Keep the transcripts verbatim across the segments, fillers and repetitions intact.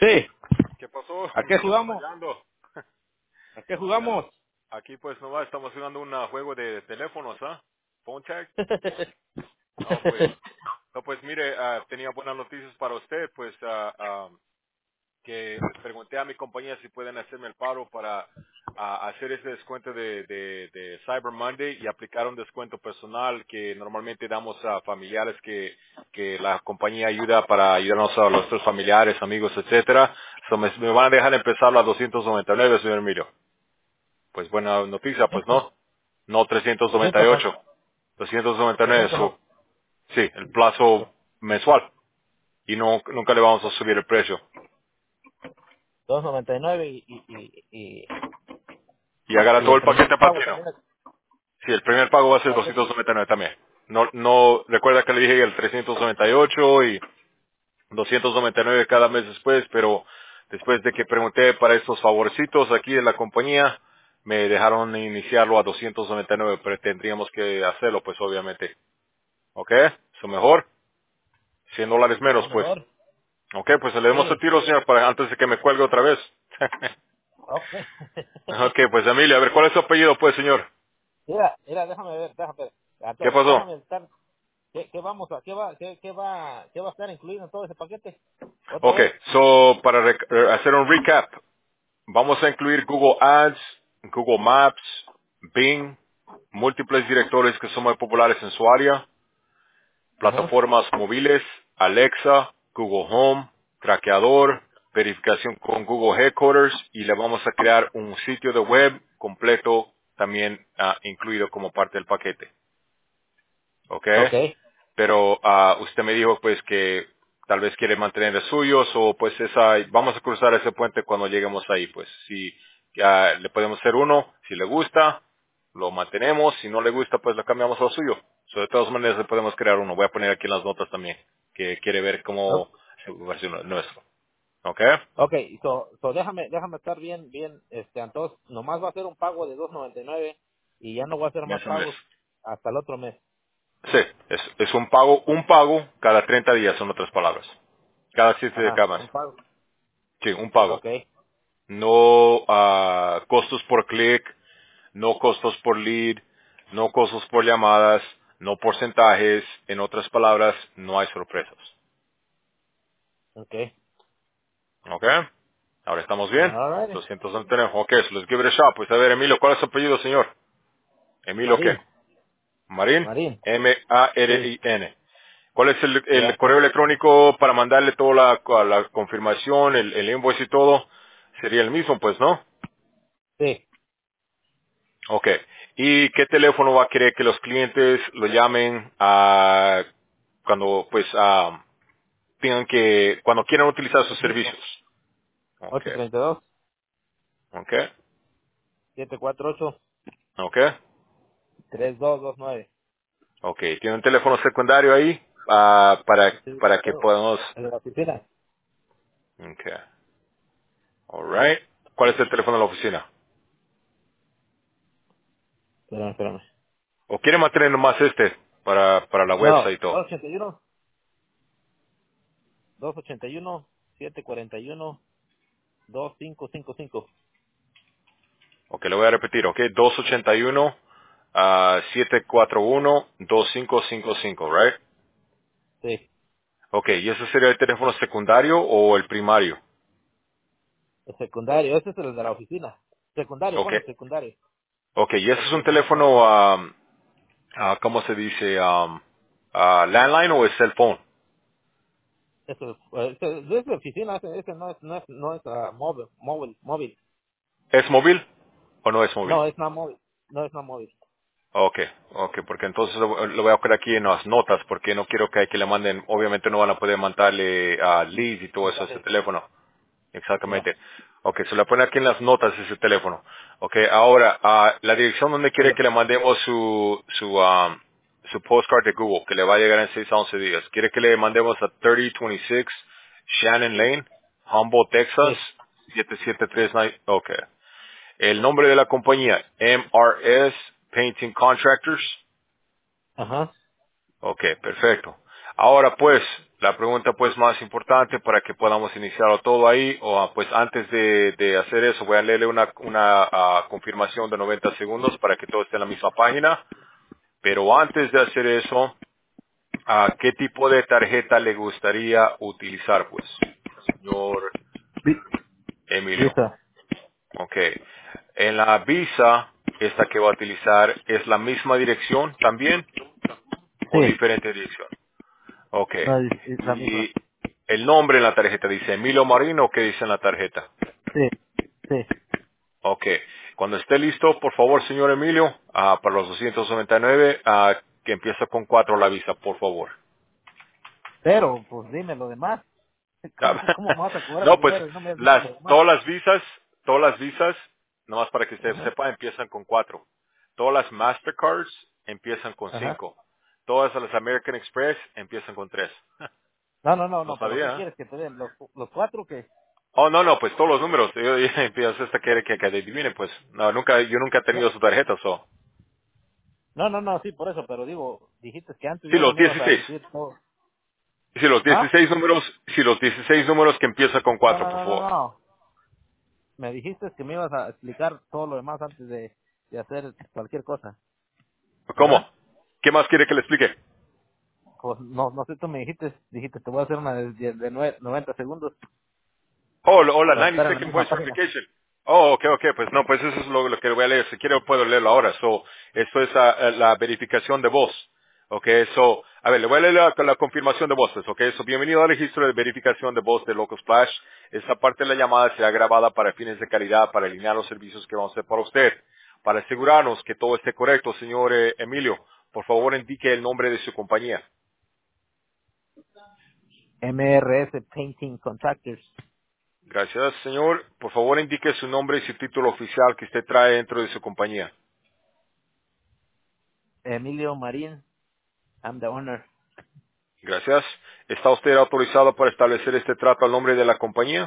Sí. ¿Qué pasó? ¿A qué ¿Qué andas jugamos? fallando? ¿A qué Ya. jugamos? Aquí pues nomás estamos jugando un juego de teléfonos, ¿ah? Phone tag. No, pues, no, pues mire, ah, tenía buenas noticias para usted, pues ah, ah, que les pregunté a mi compañía si pueden hacerme el paro para ah, hacer ese descuento de, de, de Cyber Monday y aplicar un descuento personal que normalmente damos a familiares que, que la compañía ayuda para ayudarnos a nuestros familiares, amigos, etcétera. So, me, me van a dejar empezar a doscientos noventa y nueve, señor Emilio. Pues buena noticia, pues no. No trescientos noventa y doscientos, ocho. doscientos noventa y nueve, doscientos, so, sí, el plazo mensual. Y no, nunca le vamos a subir el precio. doscientos noventa y nueve y, y, y, y, Y agarra y todo el el primer paquete pago platino. también es Sí, el primer pago va a ser paquete. doscientos noventa y nueve también. No, no, recuerda que le dije el trescientos noventa y ocho y doscientos noventa y nueve cada mes después, pero después de que pregunté para estos favorcitos aquí de la compañía, me dejaron iniciarlo a doscientos noventa y nueve, pero tendríamos que hacerlo, pues obviamente. ¿Ok? ¿Eso mejor? cien dólares menos, No, pues. mejor. Ok, pues le demos el Sí. tiro, señor, para antes de que me cuelgue otra vez. Ok. Ok, pues Emilia, a ver, ¿cuál es su apellido, pues, señor? mira, mira, déjame ver, déjame ver. ¿Qué Entonces, pasó? déjame estar. ¿Qué, qué vamos a, qué va, qué, qué va, qué va a estar incluido en todo ese paquete? Otra Ok, vez. so, para rec- eh, hacer un recap, vamos a incluir Google Ads, Google Maps, Bing, múltiples directores que son muy populares en su área, Ajá. plataformas móviles, Alexa, Google Home, traqueador, verificación con Google Headquarters y le vamos a crear un sitio de web completo también ah, incluido como parte del paquete. ¿Ok? Okay. Pero ah, usted me dijo pues que tal vez quiere mantener el suyo o pues esa, vamos a cruzar ese puente cuando lleguemos ahí. Pues si ya le podemos hacer uno, si le gusta, lo mantenemos, si no le gusta pues lo cambiamos al suyo. So, de todas maneras le podemos crear uno. Voy a poner aquí en las notas también, que quiere ver cómo va a ser nuestro. ¿Ok? Okay, so, so déjame, déjame estar bien, bien, este, entonces, nomás va a ser un pago de dos noventa y nueve y ya no voy a hacer más Mes a mes. pagos hasta el otro mes. Sí, es, es un pago, un pago cada treinta días, son otras palabras. Cada siete de Ajá, cada mes. un pago. Sí, un pago. Okay, No ah, costos por clic, no costos por lead, no costos por llamadas, no porcentajes. En otras palabras, no hay sorpresas. okay. ¿Ok? Ahora estamos bien. Alright. doscientos antenas. Ok, so let's give it a shot. Pues a ver, Emilio, ¿cuál es su apellido, señor? ¿Emilio qué? Marín, ¿Marín? Marín. Sí, M-A-R-I-N. ¿Cuál es el, el ya. correo electrónico para mandarle toda la, la confirmación, el, el invoice y todo? Sería el mismo, pues, ¿no? Sí. Ok. ¿Y qué teléfono va a querer que los clientes lo llamen a cuando pues a tengan que cuando quieran utilizar sus El mismo. servicios? Ok. ocho treinta y dos, Ok. siete cuatro ocho, Ok. tres dos dos nueve. Ok. ¿Tiene un teléfono secundario ahí ah, para Sí, para que tengo. podamos? ¿En la oficina? Ok. Alright. ¿Cuál es el teléfono de la oficina? Espérame, espérame. ¿O quiere mantener nomás este para para la No, website y todo? dos ochenta y uno, dos ochenta y uno, siete cuarenta y uno, dos cinco cinco cinco. Ok, le voy a repetir. Ok. dos ochenta y uno a siete cuatro uno dos cinco cinco cinco, right? Sí, Ok, ¿y ese sería el teléfono secundario o el primario? el secundario. Ese es el de la oficina. Secundario, Ok, ponle secundario. ok, ¿y ese es un Porque no, no. teléfono, um, ah, ¿cómo se dice? Um, ah, ¿landline o es cell phone? Ese, ese, es de oficina, ese, ese no es, no es, no es ah, móvil, móvil, móvil. ¿Es móvil o no es móvil? No, es no móvil. No es no móvil. Ok, ok, porque entonces lo, lo voy a poner aquí en las notas porque no quiero que, que le manden, obviamente no van a poder mandarle a leads y todo eso a ese Mensajes. teléfono. No. Exactamente. Ok, se le pone aquí en las notas ese teléfono. Ok, ahora, ah, la dirección donde quiere Pero, que le mandemos su, su, um, su postcard de Google, que le va a llegar en seis a once días. ¿Quiere que le mandemos a treinta veintiséis Shannon Lane, Humboldt, Texas, sí. siete siete tres nueve? Ok. El nombre de la compañía, M R S Painting Contractors. Ajá. Ok, perfecto. Ahora pues, la pregunta pues más importante para que podamos iniciarlo todo ahí, o ah, pues antes de, de hacer eso voy a leerle una, una ah, confirmación de noventa segundos para que todo esté en la misma página, pero antes de hacer eso, ah, ¿qué tipo de tarjeta le gustaría utilizar pues, señor Vi- Emilio? Visa. Ok. En la Visa, esta que va a utilizar, ¿es la misma dirección también o Sí, diferente dirección? Ok. no, es, es la misma. Y el nombre en la tarjeta dice Emilio Marino, ¿qué dice en la tarjeta? Sí, sí. Ok. Cuando esté listo, por favor, señor Emilio, ah, para los doscientos noventa y nueve, ah, que empieza con cuatro la Visa, por favor. Pero, pues dime lo demás. ¿Cómo, cómo me vas a cobrar No, pues primero y no me has dicho las, lo demás? todas las visas, todas las visas, nomás para que usted Ajá, sepa, empiezan con cuatro. Todas las Mastercards empiezan con ajá. cinco. Todas las American Express empiezan con tres. No, no, no, No no, pero ¿qué sabía, ¿eh? quieres que te den? ¿Los, los cuatro que Oh, no, no, pues todos los números. Yo, yo empiezo esta quiere que, que adivine, pues. No, nunca, yo nunca he No, tenido su tarjeta, so. no, no, no, sí, por eso, pero digo, dijiste que antes Sí, ya no los me ibas a dieciséis. decir todo. Sí, los ¿Ah? dieciséis números, sí, los dieciséis números que empiezan con No, cuatro, no, por no, no, favor. no. Me dijiste que me ibas a explicar todo lo demás antes de, de hacer cualquier cosa, ¿Cómo? ¿verdad? ¿Qué más quiere que le explique? Pues no, no sé, tú me dijiste, dijiste, te voy a hacer una de, de, de nue- noventa segundos Oh, la- oh, la para ninety estar en la second misma voice página. verification. Oh, ok, ok, pues no, pues eso es lo, lo que voy a leer. Si quiero puedo leerlo ahora. So, esto es ah, eh, la verificación de voz. Ok, so, a ver, le voy a leer la, la confirmación de voces. Ok, so, bienvenido al registro de verificación de voz de Local Splash. Esta parte de la llamada será grabada para fines de calidad, para alinear los servicios que vamos a hacer para usted. Para asegurarnos que todo esté correcto, señor eh, Emilio, por favor indique el nombre de su compañía. M R S Painting Contractors. Gracias, señor. Por favor indique su nombre y su título oficial que usted trae dentro de su compañía. Emilio Marín, I'm the owner. Gracias. ¿Está usted autorizado para establecer este trato al nombre de la compañía?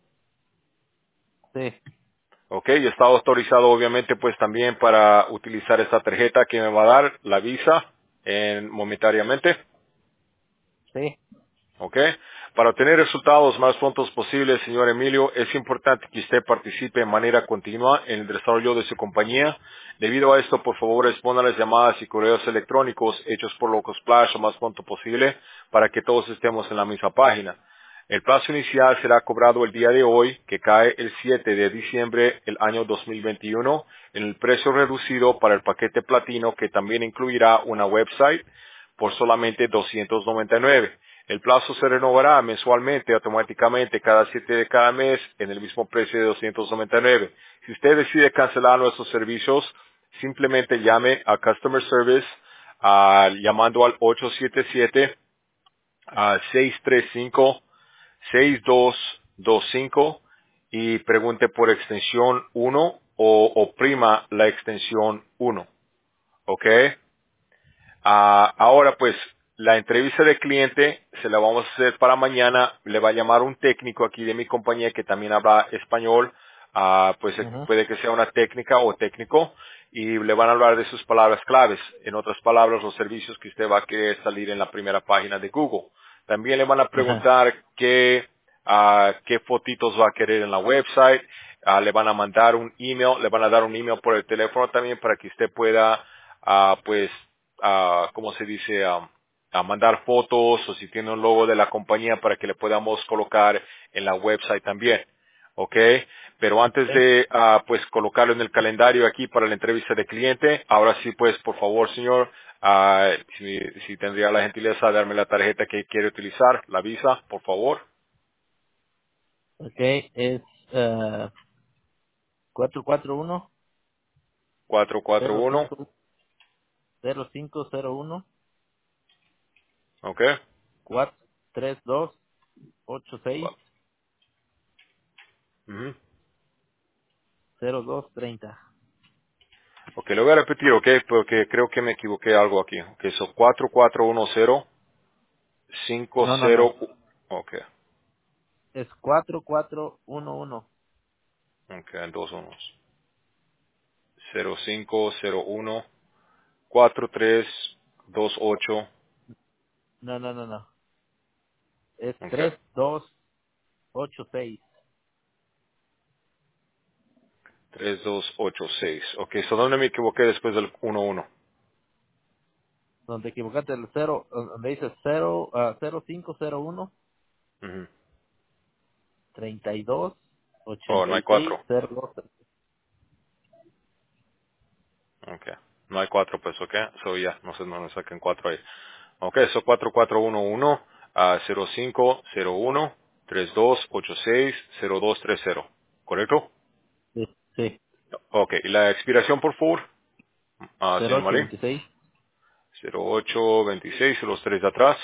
Sí, Ok, y está autorizado obviamente pues también para utilizar esta tarjeta que me va a dar, la Visa, en, momentáneamente. sí. ¿Ok? Para obtener resultados más prontos posibles, señor Emilio, es importante que usted participe de manera continua en el desarrollo de su compañía. Debido a esto, por favor, responda a las llamadas y correos electrónicos hechos por Local Splash lo más pronto posible para que todos estemos en la misma página. El plazo inicial será cobrado el día de hoy, que cae el siete de diciembre del año dos mil veintiuno, en el precio reducido para el paquete platino, que también incluirá una website por solamente doscientos noventa y nueve. El plazo se renovará mensualmente automáticamente cada siete de cada mes en el mismo precio de doscientos noventa y nueve. Si usted decide cancelar nuestros servicios, simplemente llame a Customer Service ah, llamando al ocho siete siete, seis tres cinco, seis dos dos cinco y pregunte por extensión uno o oprima la extensión uno. ¿Ok? Ah, ahora pues, la entrevista de cliente se la vamos a hacer para mañana. Le va a llamar un técnico aquí de mi compañía que también habla español. Ah, pues eh, Ujú, puede que sea una técnica o técnico y le van a hablar de sus palabras claves. En otras palabras, los servicios que usted va a querer salir en la primera página de Google. También le van a ajá. preguntar qué, ah, qué fotitos va a querer en la website. Ah, le van a mandar un email, le van a dar un email por el teléfono también para que usted pueda, ah, pues, a, ¿cómo se dice? A, a mandar fotos o si tiene un logo de la compañía para que le podamos colocar en la website también. ¿Ok? Pero antes Okay. de, ah, pues, colocarlo en el calendario aquí para la entrevista de cliente, ahora sí, pues, por favor, señor, ah, si, si tendría la gentileza de darme la tarjeta que quiere utilizar, la visa, por favor. Okay, es uh, cuatro cuatro uno, cuatro cuatro cero uno. cinco cero cinco cero uno, ¿Ok? cuatro tres dos ocho seis Ujú. cero dos treinta. Ok, lo voy a repetir, ok, porque creo que me equivoqué algo aquí. Ok, son cuatro cuatro uno cero. cinco No, no, cero. no. Ok, Es cuatro cuatro uno uno. ok, dos unos. Cero cinco cero uno cuatro tres dos ocho. No, no, no, no. Es Okay. tres dos ocho seis. tres dos ocho seis. Ok, so ¿dónde me equivoqué después del uno uno? Donde equivocaste el cero, donde dice cero, ah, cero cinco cero uno Ujú. treinta y dos Oh, ochenta no hay y seis cuatro. cero dos. Ok. No hay cuatro, pues, ok. So ya, no sé, no me saquen cuatro ahí. Ok, so cuatro cuatro uno uno a cero cinco cero uno tres dos ocho seis cero dos tres cero. ¿Correcto? Sí, sí. Ok, y la expiración, por favor, ah, cero señor ocho Marín. veintiséis cero ocho veintiséis, los tres de atrás.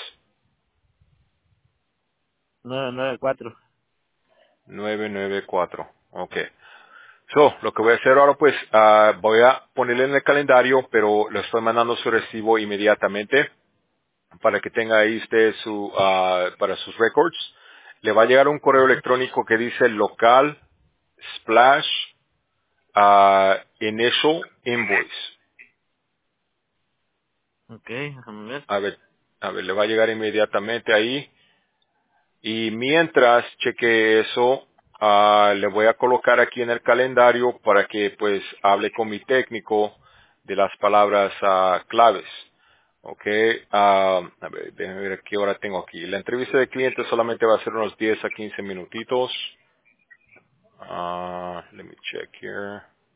nueve nueve cuatro. nueve nueve cuatro. Ok. So, lo que voy a hacer ahora, pues, ah, voy a ponerle en el calendario, pero le estoy mandando su recibo inmediatamente para que tenga ahí usted su, ah, para sus records. Le va a llegar un correo electrónico que dice local splash ah, initial invoice. Ok, déjame ver. A ver, a ver, le va a llegar inmediatamente ahí. Y mientras cheque eso, ah, le voy a colocar aquí en el calendario para que pues hable con mi técnico de las palabras ah, claves. Ok, ah, a ver, déjame ver qué hora tengo aquí. La entrevista de cliente solamente va a ser unos diez a quince minutitos. Ah, let me check here.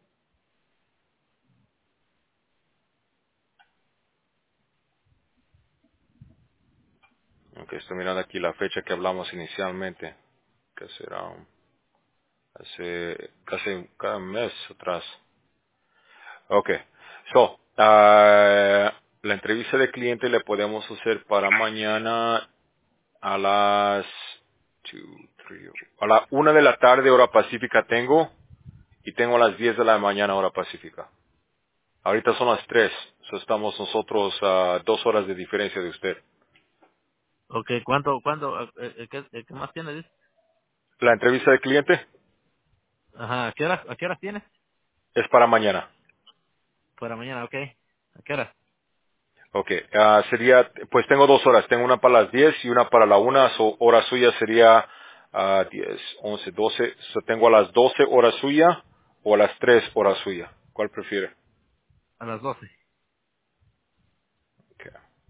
Ok, estoy mirando aquí la fecha que hablamos inicialmente, que será un- hace casi un cada mes atrás. Okay. So, ah, la entrevista de cliente le podemos hacer para mañana a las two, three, a la una de la tarde hora pacífica tengo y tengo a las diez de la mañana hora pacífica. Ahorita son las tres, so estamos nosotros a dos horas de diferencia de usted. Ok, ¿cuánto, cuánto, eh, eh, qué, eh, qué más tienes? La entrevista de cliente Ajá, ¿a qué horas, a qué horas tienes? es para mañana. Para mañana, ok. ¿A qué horas? Ok, ah, sería, pues tengo dos horas, tengo una para las diez y una para la una, so hora suya sería ah, diez, once, doce, so tengo a las doce hora suya o a las tres hora suya. ¿Cuál prefiere? A las doce. Ok.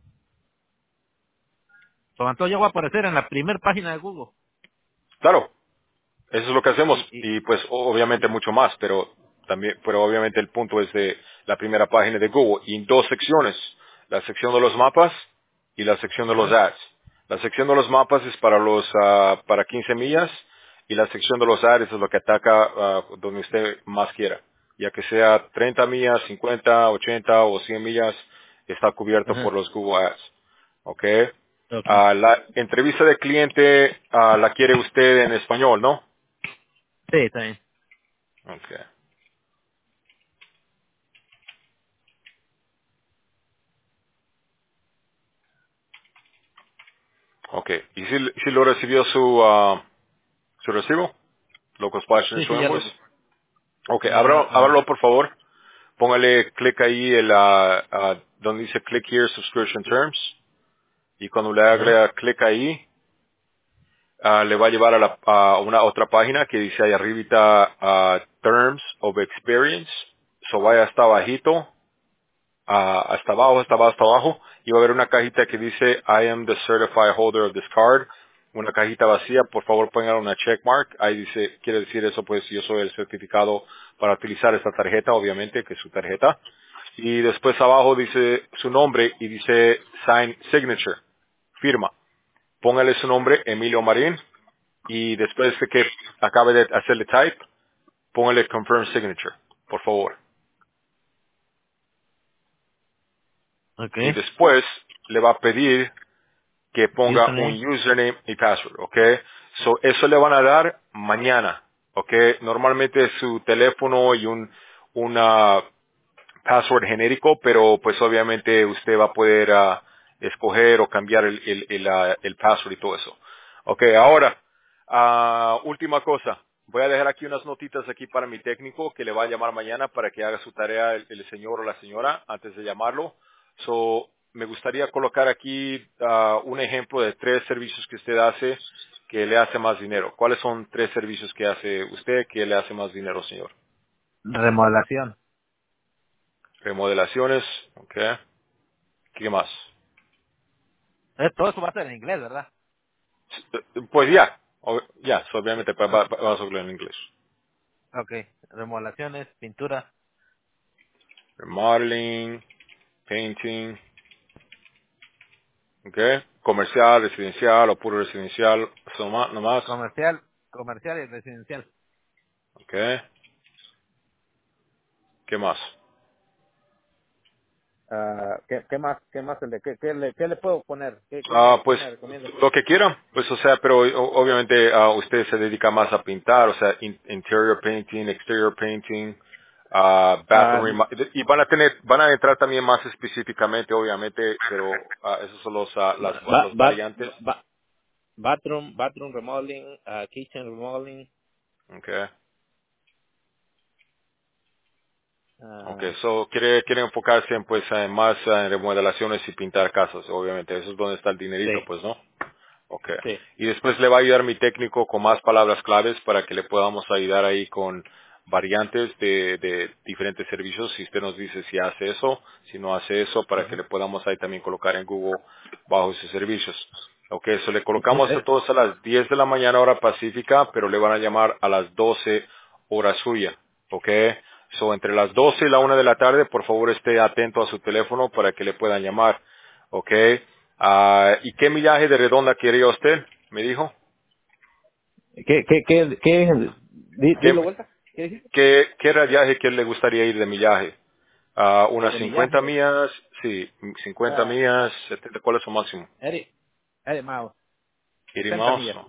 So, entonces yo voy a aparecer en la primera página de Google. Claro, eso es lo que hacemos Y, y, y pues o- obviamente y mucho más, pero también, pero obviamente el punto es de la primera página de Google y en dos secciones, la sección de los mapas y la sección de los ajá, ads. La sección de los mapas es para los ah, para quince millas y la sección de los ads es lo que ataca ah, donde usted más quiera, ya que sea treinta millas, cincuenta, ochenta o cien millas está cubierto por ajá, los Google Ads. ¿Ok? ok. Ah, la entrevista de cliente ah, la quiere usted en español, ¿no? Sí, está bien. Okay. Okay. ¿Y si, si lo recibió su, ah, su recibo? Local Splash Sí, Initial sí, ya lo, Invoice. Okay. Ábralo, ah, ah, ábralo por favor. Póngale clic ahí el, ah, ah, donde dice click here subscription terms. Y cuando le ya, haga clic ahí, ah, le va a llevar a, la, a una otra página que dice ahí arribita ah, terms of experience. So vaya hasta abajito ah, hasta abajo, hasta abajo, hasta abajo, y va a haber una cajita que dice I am the certified holder of this card, una cajita vacía, por favor pongan una check mark, ahí dice, quiere decir eso, pues yo soy el certificado para utilizar esta tarjeta, obviamente, que es su tarjeta, y después abajo dice su nombre y dice sign signature, firma, póngale su nombre, Emilio Marín, y después de que acabe de hacerle type, póngale confirm signature, por favor. ok. Y después le va a pedir que ponga un Username, username y password, ¿ok? So, eso le van a dar mañana, ¿ok? Normalmente su teléfono y un una password genérico, pero pues obviamente usted va a poder ah, escoger o cambiar el, el, el, ah, el password y todo eso. Ok, ahora, ah, última cosa. Voy a dejar aquí unas notitas aquí para mi técnico que le va a llamar mañana para que haga su tarea el, el señor o la señora antes de llamarlo. So, me gustaría colocar aquí ah, un ejemplo de tres servicios que usted hace que le hace más dinero. ¿Cuáles son tres servicios que hace usted que le hace más dinero, señor? Remodelación. Remodelaciones, ¿ok? ¿Qué más? Eh, todo eso va a ser en inglés, ¿verdad? Pues ya, o- ya, so, obviamente pa- pa- pa- vamos a hablar en inglés. Ok. Remodelaciones, pintura. Remodeling, painting, ¿ok? Comercial, residencial o puro residencial, eso nomás, nomás, Comercial, comercial y residencial. ¿ok? ¿Qué más? Ah, ¿qué, ¿Qué más? ¿Qué más? ¿Qué, qué, qué le, ¿Qué le puedo poner? ¿Qué, qué, Ah, me, qué pues me recomienda? lo que quieran, pues o sea, pero o- obviamente ah, usted se dedica más a pintar, o sea, in- interior painting, exterior painting, ah, Ah, bathroom remo- y van a tener, van a entrar también más específicamente, obviamente, pero ah, esos son los ah, las ba, los ba, variantes, ba- bathroom, bathroom remodeling, ah, kitchen remodeling. okay, okay, ah, so quiere quiere enfocarse en pues en más ah, en remodelaciones y pintar casas, obviamente, eso es donde está el dinerito, sí, pues, ¿no? Okay. sí. Y después le va a ayudar mi técnico con más palabras claves para que le podamos ayudar ahí con variantes de, de diferentes servicios. Si usted nos dice si hace eso, si no hace eso, para que Ujú. le podamos ahí también colocar en Google bajo esos servicios. Ok, eso le colocamos a Eh, todos a las diez de la mañana hora pacífica, pero le van a llamar a las doce hora suya. Ok, so entre las doce y la una de la tarde, por favor esté atento a su teléfono para que le puedan llamar. Ok. Ah, ¿y qué millaje de redonda quería usted? Me dijo. ¿Qué, qué, qué, qué, di- ¿Qué, dilo vuelta? ¿Qué dijiste? qué, qué radiaje que le gustaría ir de millaje? Ah, De, unas de cincuenta millaje. millas, sí, cincuenta Ah, millas, setenta, ¿cuál es su máximo? Eddie, Eddie Mao, eighty sesenta miles. millas. No.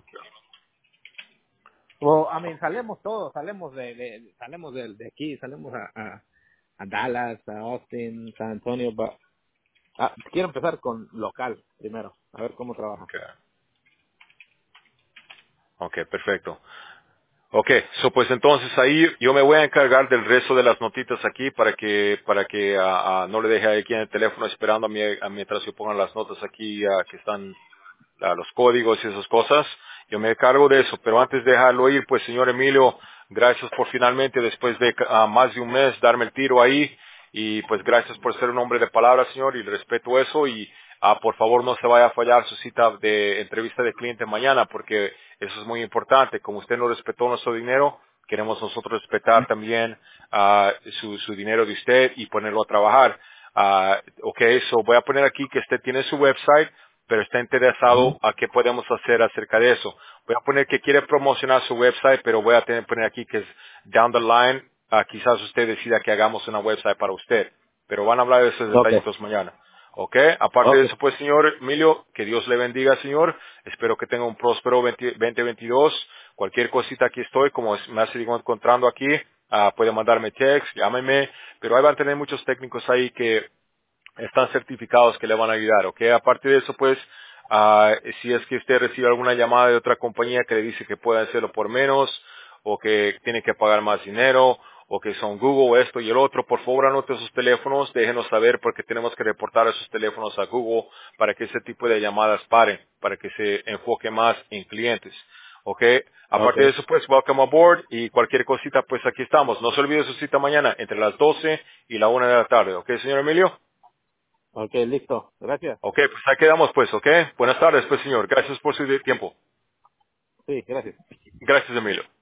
O, a mí, salemos todos, salemos de, de salemos de, de aquí, salemos a, a, a Dallas, a Austin, San Antonio. ba- ah, quiero empezar con local primero, a ver cómo trabaja. Okay. Ok, perfecto. Ok, so pues entonces ahí yo me voy a encargar del resto de las notitas aquí para que para que ah, ah, no le deje aquí en el teléfono esperando a, mí, a mientras yo ponga las notas aquí ah, que están la- los códigos y esas cosas. Yo me encargo de eso, pero antes de dejarlo ir, pues señor Emilio, gracias por finalmente, después de ah, más de un mes, darme el tiro ahí. Y pues gracias por ser un hombre de palabra, señor, y le respeto eso. Y ah, por favor no se vaya a fallar su cita de entrevista de cliente mañana, porque eso es muy importante. Como usted no respetó nuestro dinero, queremos nosotros respetar también ah, su, su dinero de usted y ponerlo a trabajar. Ah, ok, so voy a poner aquí que usted tiene su website, pero está Ujú. interesado a qué podemos hacer acerca de eso. Voy a poner que quiere promocionar su website, pero voy a tener poner aquí que es down the line, ah, quizás usted decida que hagamos una website para usted, pero van a hablar de esos Okay, detallitos mañana. ¿Ok? Aparte de okay, eso, pues, señor Emilio, que Dios le bendiga, señor. Espero que tenga un próspero veinte veintidós. Cualquier cosita aquí estoy, como es- me ha seguido encontrando aquí, ah, puede mandarme text, llámeme, pero ahí van a tener muchos técnicos ahí que están certificados que le van a ayudar, ¿ok? Aparte de eso, pues, ah, si es que usted recibe alguna llamada de otra compañía que le dice que puede hacerlo por menos, o que tiene que pagar más dinero, o que son Google, esto y el otro, por favor anote sus teléfonos, déjenos saber porque tenemos que reportar esos teléfonos a Google para que ese tipo de llamadas paren, para que se enfoque más en clientes. ¿Ok? Aparte de okay, eso, pues, welcome aboard y cualquier cosita, pues aquí estamos. No se olvide su cita mañana entre las doce y la una de la tarde. ¿Ok, señor Emilio? okay, listo. Gracias. Ok, pues ahí quedamos pues, ok. Buenas tardes pues señor, gracias por su tiempo. Sí, gracias. Gracias Emilio.